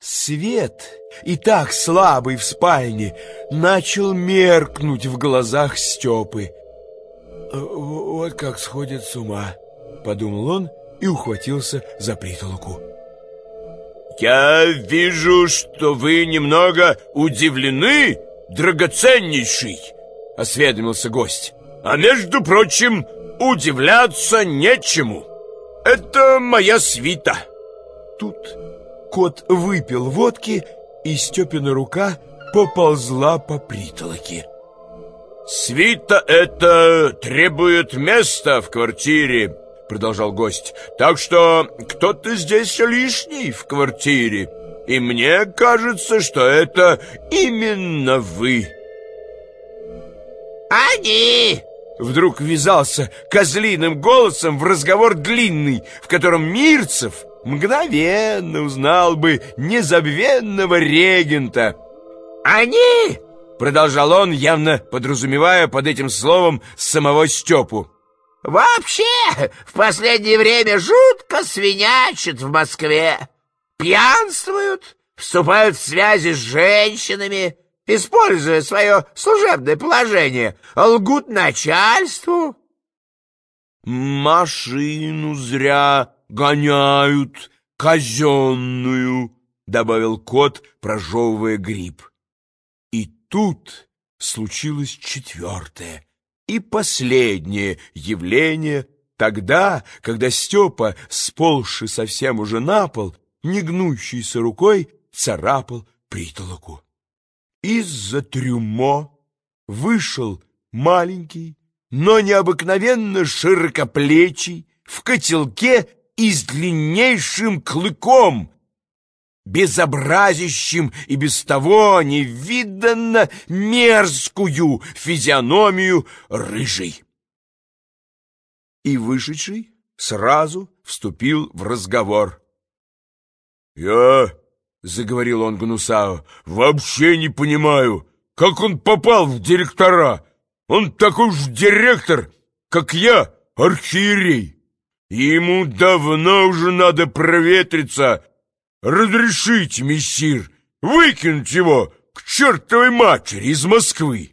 Свет, и так слабый в спальне, начал меркнуть в глазах Степы. «Вот как сходит с ума», — подумал он и ухватился за притолоку. «Я вижу, что вы немного удивлены, драгоценнейший», — осведомился гость. «А между прочим, удивляться нечему. Это моя свита». Тут кот выпил водки, и Степина рука поползла по притолоке. «Свита это требует места в квартире», — продолжал гость. «Так что кто-то здесь лишний в квартире, и мне кажется, что это именно вы». «Они!» Вдруг ввязался козлиным голосом в разговор длинный, в котором Мирцев мгновенно узнал бы незабвенного регента. «Они!» — продолжал он, явно подразумевая под этим словом самого Степу. «Вообще, в последнее время жутко свинячат в Москве. Пьянствуют, вступают в связи с женщинами, используя свое служебное положение, лгут начальству». «Машину зря гоняют, казенную», — добавил кот, прожевывая гриб. И тут случилось четвертое и последнее явление, тогда, когда Степа, сползший совсем уже на пол, негнущейся рукой царапал притолоку. Из-за трюмо вышел маленький, но необыкновенно широкоплечий, в котелке и с длиннейшим клыком, безобразящим и без того невиданно мерзкую физиономию рыжий. И вышедший сразу вступил в разговор. «Я, — заговорил он Гнусао, — вообще не понимаю, как он попал в директора. Он такой же директор, как я, архиерей. Ему давно уже надо проветриться. Разрешите, мессир, выкинуть его к чертовой матери из Москвы».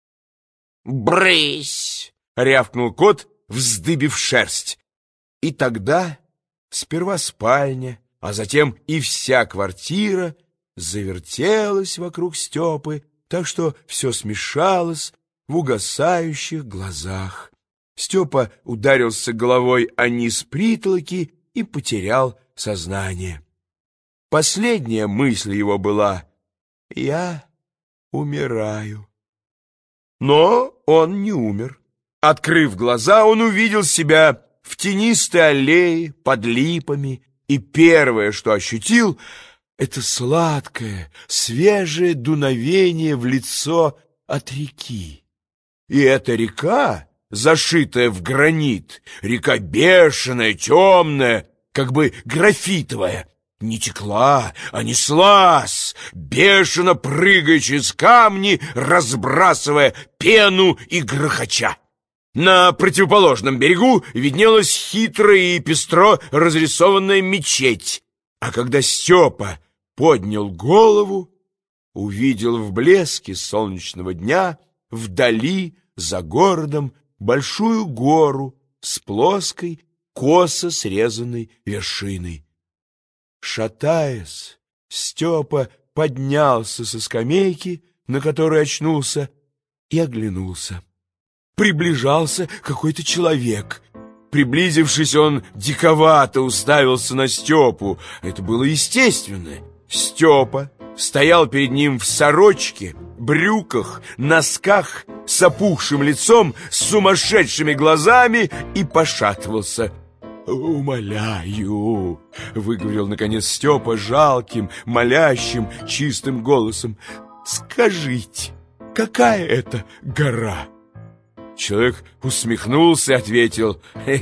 «Брысь!» — рявкнул кот, вздыбив шерсть. И тогда сперва спальня, а затем и вся квартира завертелась вокруг Степы, так что все смешалось в угасающих глазах. Степа ударился головой о низ притолоки и потерял сознание. Последняя мысль его была: «Я умираю». Но он не умер. Открыв глаза, он увидел себя в тенистой аллее под липами, и первое, что ощутил, это сладкое, свежее дуновение в лицо от реки. И эта река, зашитая в гранит, река бешеная, темная, как бы графитовая, не текла, а неслась, бешено прыгая через камни, разбрасывая пену и грохоча. На противоположном берегу виднелась хитрая и пестро разрисованная мечеть, а когда Степа поднял голову, увидел в блеске солнечного дня вдали, за городом, большую гору с плоской, косо срезанной вершиной. Шатаясь, Степа поднялся со скамейки, на которой очнулся, и оглянулся. Приближался какой-то человек. Приблизившись, он диковато уставился на Степу. Это было естественно. Степа стоял перед ним в сорочке, брюках, носках, с опухшим лицом, с сумасшедшими глазами и пошатывался. «Умоляю», — выговорил наконец Степа жалким, молящим, чистым голосом, «скажите, какая это гора?» Человек усмехнулся и ответил: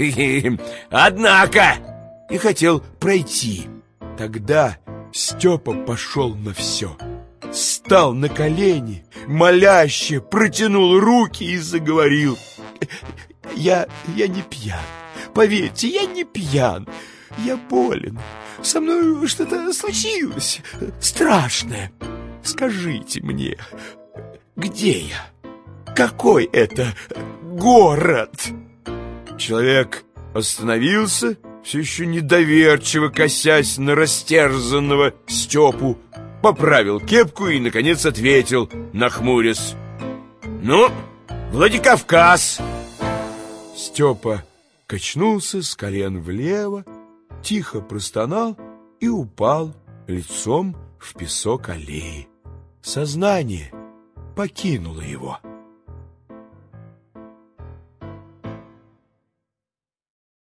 «Однако!» и хотел пройти. Тогда Степа пошел на все. Стал на колени, моляще протянул руки и заговорил: «Я не пьян. Поверьте, я не пьян. Я болен. со мной что-то случилось страшное. Скажите мне, где я? Какой это город?» Человек остановился, все еще недоверчиво косясь на растерзанного Степу, поправил кепку и, наконец, ответил, нахмурясь: «Ну, Владикавказ». Степа качнулся с колен влево, тихо простонал и упал лицом в песок аллеи. Сознание покинуло его.